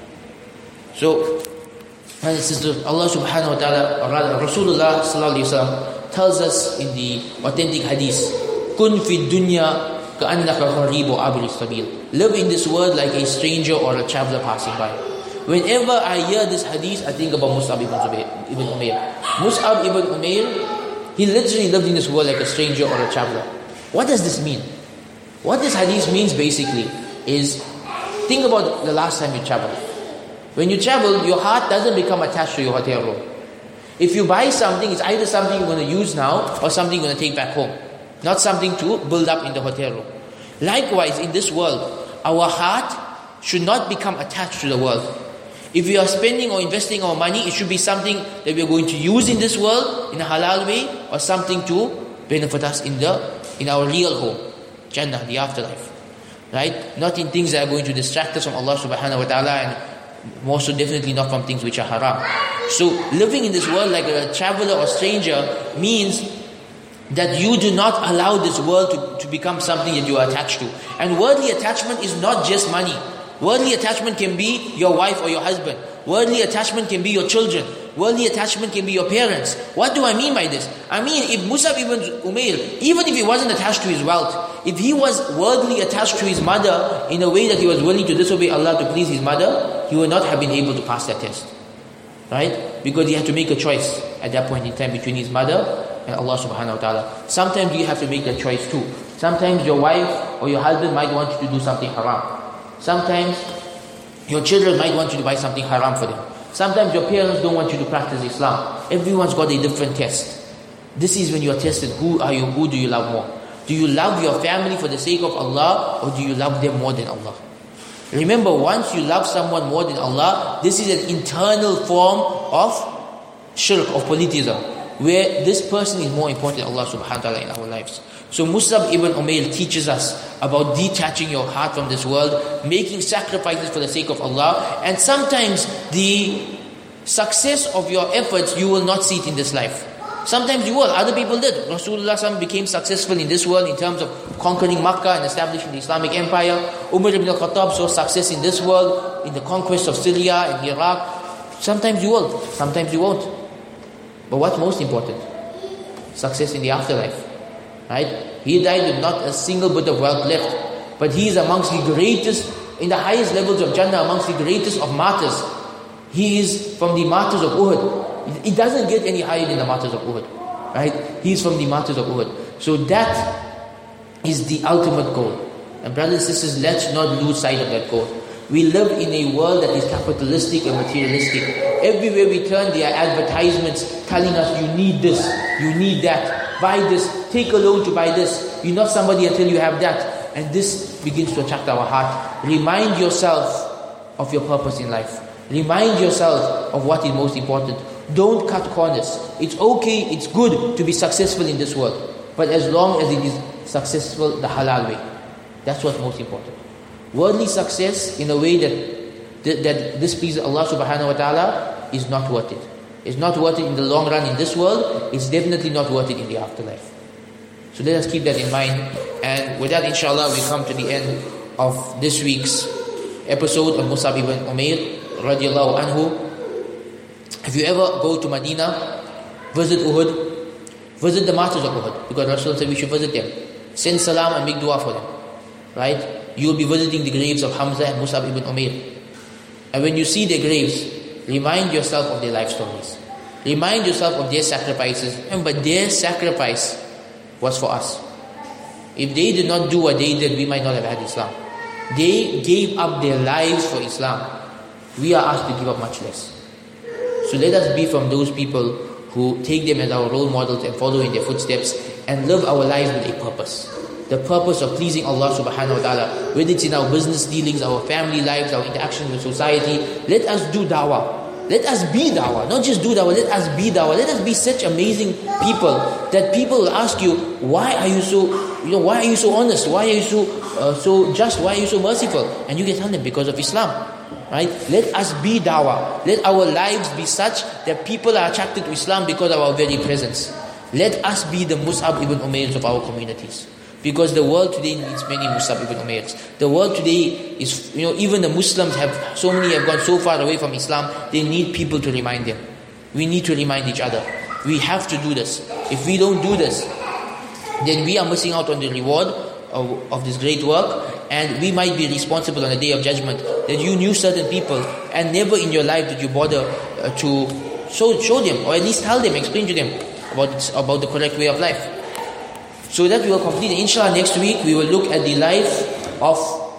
So, and sisters, Allah subhanahu wa ta'ala, or rather Rasulullah sallallahu alayhi wa sallam, tells us in the authentic hadith, Kun fi dunya ka'annaka gharibu abir sabil. Live in this world like a stranger or a traveler passing by. Whenever I hear this hadith, I think about Mus'ab ibn Umair. Mus'ab ibn Umair, he literally lived in this world like a stranger or a traveler. What does this mean? What this hadith means basically is, think about the last time you traveled. When you travel, your heart doesn't become attached to your hotel room. If you buy something, it's either something you're going to use now or something you're going to take back home. Not something to build up in the hotel room. Likewise, in this world, our heart should not become attached to the world. If we are spending or investing our money, it should be something that we are going to use in this world in a halal way, or something to benefit us in our real home, Jannah, the afterlife. Right? Not in things that are going to distract us from Allah subhanahu wa ta'ala, and more so definitely not from things which are haram. So living in this world like a traveler or stranger means that you do not allow this world to become something that you are attached to. And worldly attachment is not just money. Worldly attachment can be your wife or your husband. Worldly attachment can be your children. Worldly attachment can be your parents. What do I mean by this? I mean, if Mus'ab ibn Umair, even if he wasn't attached to his wealth, if he was worldly attached to his mother in a way that he was willing to disobey Allah to please his mother, he would not have been able to pass that test. Right? Because he had to make a choice at that point in time between his mother and Allah subhanahu wa ta'ala. Sometimes you have to make that choice too. Sometimes your wife or your husband might want you to do something haram. Sometimes your children might want you to buy something haram for them. Sometimes your parents don't want you to practice Islam. Everyone's got a different test. This is when you are tested. Who are you? Who do you love more? Do you love your family for the sake of Allah, or do you love them more than Allah? Remember, once you love someone more than Allah, this is an internal form of shirk, of polytheism, where this person is more important than Allah subhanahu wa ta'ala in our lives. So Mus'ab ibn Umair teaches us about detaching your heart from this world, making sacrifices for the sake of Allah, and sometimes the success of your efforts, you will not see it in this life. Sometimes you will. Other people did. Rasulullah became successful in this world in terms of conquering Makkah and establishing the Islamic Empire. Umar ibn al-Khattab saw success in this world, in the conquest of Syria and Iraq. Sometimes you will, sometimes you won't. But what's most important? Success in the afterlife. Right? He died with not a single bit of wealth left. But he is amongst the greatest, in the highest levels of Jannah, amongst the greatest of martyrs. He is from the martyrs of Uhud. It doesn't get any higher than the martyrs of Uhud. Right? He is from the martyrs of Uhud. So that is the ultimate goal. And brothers and sisters, let's not lose sight of that goal. We live in a world that is capitalistic and materialistic. Everywhere we turn, there are advertisements telling us, you need this, you need that, buy this, take a loan to buy this. You're not somebody until you have that. And this begins to attract our heart. Remind yourself of your purpose in life. Remind yourself of what is most important. Don't cut corners. It's okay, it's good to be successful in this world. But as long as it is successful the halal way. That's what's most important. Worldly success in a way that displeases Allah subhanahu wa ta'ala is not worth it. It's not worth it in the long run in this world. It's definitely not worth it in the afterlife. So let us keep that in mind. And with that, inshallah, we come to the end of this week's episode of Mus'ab ibn Umair radiallahu anhu. If you ever go to Medina, visit Uhud, visit the martyrs of Uhud, because Rasulullah said we should visit them. Send salam and make dua for them. Right? You will be visiting the graves of Hamza and Mus'ab ibn Umair. And when you see their graves, remind yourself of their life stories. Remind yourself of their sacrifices. Remember, their sacrifice was for us. If they did not do what they did, we might not have had Islam. They gave up their lives for Islam. We are asked to give up much less. So let us be from those people who take them as our role models and follow in their footsteps and live our lives with a purpose. The purpose of pleasing Allah subhanahu wa ta'ala, whether it's in our business dealings, our family lives, our interactions with society. Let us do dawah. Let us be dawah. Not just do dawah, let us be dawah. Let us be such amazing people that people will ask you, why are you so honest? Why are you so just? Why are you so merciful? And you can tell them, because of Islam. Right? Let us be dawah. Let our lives be such that people are attracted to Islam because of our very presence. Let us be the Mus'ab ibn Umairs of our communities. Because the world today needs many Mus'ab ibn Umairs. The world today is, even the Muslims so many have gone so far away from Islam, they need people to remind them. We need to remind each other. We have to do this. If we don't do this, then we are missing out on the reward of this great work, and we might be responsible on the Day of Judgment that you knew certain people and never in your life did you bother to show them, or at least tell them, explain to them about the correct way of life. So that we will complete. Inshallah, next week we will look at the life of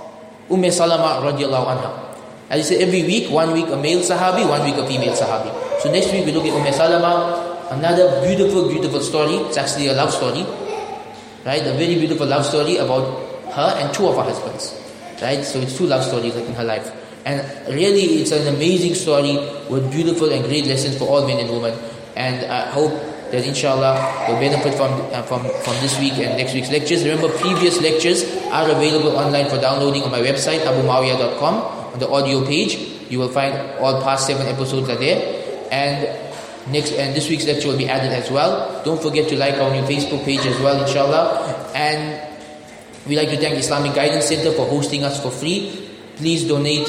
Salama radiallahu anha. As I said, every week, 1 week a male Sahabi, 1 week a female Sahabi. So next week we look at Salama, another beautiful, beautiful story. It's actually a love story. Right? A very beautiful love story about her and 2 of her husbands. Right? So it's 2 love stories like in her life. And really it's an amazing story with beautiful and great lessons for all men and women. And I hope that inshallah you'll benefit from this week and next week's lectures. Remember, previous lectures are available online for downloading on my website, abumawiyah.com. On the audio page, you will find all past 7 episodes are there. And this week's lecture will be added as well. Don't forget to like our new Facebook page as well, inshallah. And we'd like to thank Islamic Guidance Center for hosting us for free. Please donate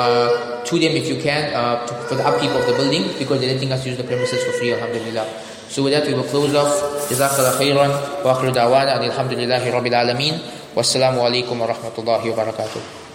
to them if you can for the upkeep of the building, because they're letting us use the premises for free, alhamdulillah. So with that we will close off. Jazakallah khairan wa akhiru da'wana alhamdulillahi rabbil alameen. Wassalamu alaikum wa rahmatullahi wa barakatuh.